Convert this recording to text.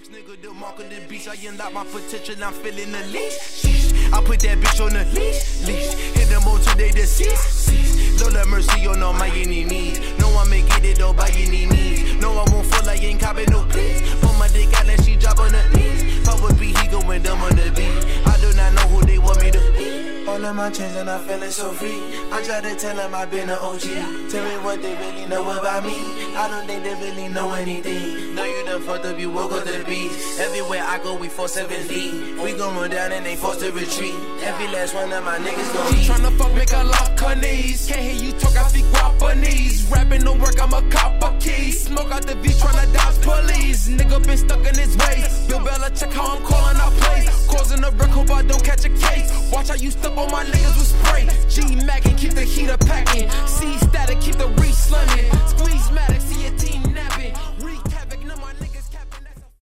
Nigga, the mark of the beast. I unlock my potential, I'm feeling the leash. I put that bitch on the leash. Hit them all today, deceased. Lola mercy on all my enemies. No one may get it though by any means. No, I won't fall, I ain't copping no please. Put my dick out and she drop on her knees. Pop a beat, he going dumb on the beat. I do not know who they want me to be. All of my chains and I'm feeling so free. I try to tell them I've been an OG. Tell me what they really know about me. I don't think they really know anything. No, you done fucked up, you woke up the beast. Everywhere I go, we 4-7 We gon' run down and they forced to retreat. Every last one of my niggas gon' eat. Tryna fuck, make her lock her knees. Can't hear you talk, I speak Guapanese. Rapping don't work, I'm a cop a key. Smoke out the V, tryna dodge police. Nigga been stuck in his ways. Bill Bella, check how I'm calling out plays. Causing a wreck, hope I don't catch a case. Watch how you step on my niggas with spray. G-Mac and keep the heater packing. C-Static, keep the reach slumming. Squeeze Matic, see your team napping.